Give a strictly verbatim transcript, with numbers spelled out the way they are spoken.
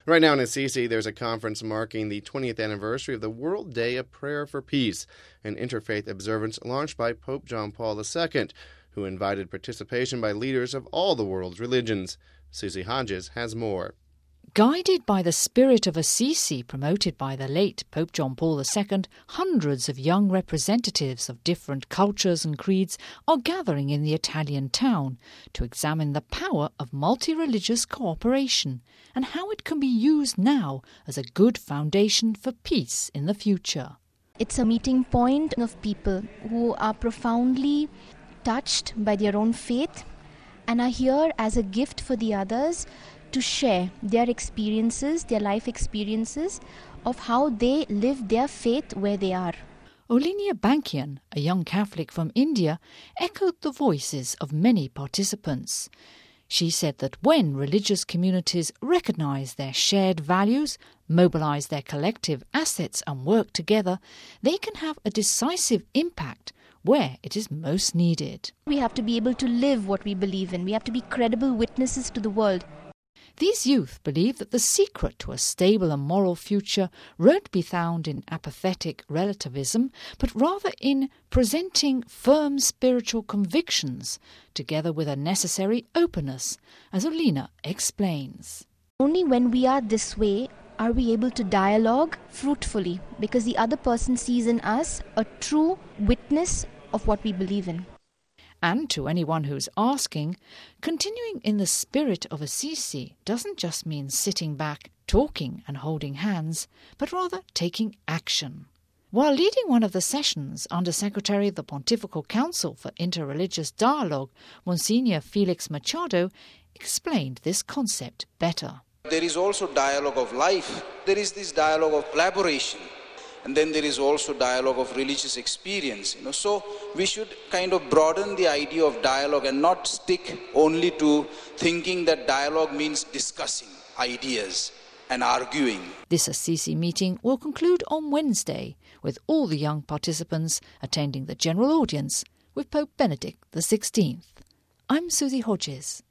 Right now in Assisi, there's a conference marking the twentieth anniversary of the World Day of Prayer for Peace, an interfaith observance launched by Pope John Paul the Second, who invited participation by leaders of all the world's religions. Susie Hodges has more. Guided by the spirit of Assisi promoted by the late Pope John Paul the Second, hundreds of young representatives of different cultures and creeds are gathering in the Italian town to examine the power of multi-religious cooperation and how it can be used now as a good foundation for peace in the future. It's a meeting point of people who are profoundly touched by their own faith and are here as a gift for the others to share their experiences, their life experiences of how they live their faith where they are. Olinia Bankian, a young Catholic from India, echoed the voices of many participants. She said that when religious communities recognise their shared values, mobilise their collective assets and work together, they can have a decisive impact where it is most needed. We have to be able to live what we believe in. We have to be credible witnesses to the world. These youth believe that the secret to a stable and moral future won't be found in apathetic relativism, but rather in presenting firm spiritual convictions, together with a necessary openness, as Olina explains. Only when we are this way are we able to dialogue fruitfully, because the other person sees in us a true witness of what we believe in. And to anyone who's asking, continuing in the spirit of Assisi doesn't just mean sitting back, talking and holding hands, but rather taking action. While leading one of the sessions, Under-Secretary of the Pontifical Council for Interreligious Dialogue, Monsignor Felix Machado, explained this concept better. There is also dialogue of life. There is this dialogue of collaboration. And then there is also dialogue of religious experience. You know, so we should kind of broaden the idea of dialogue and not stick only to thinking that dialogue means discussing ideas and arguing. This Assisi meeting will conclude on Wednesday, with all the young participants attending the general audience with Pope Benedict the sixteenth. I'm Susie Hodges.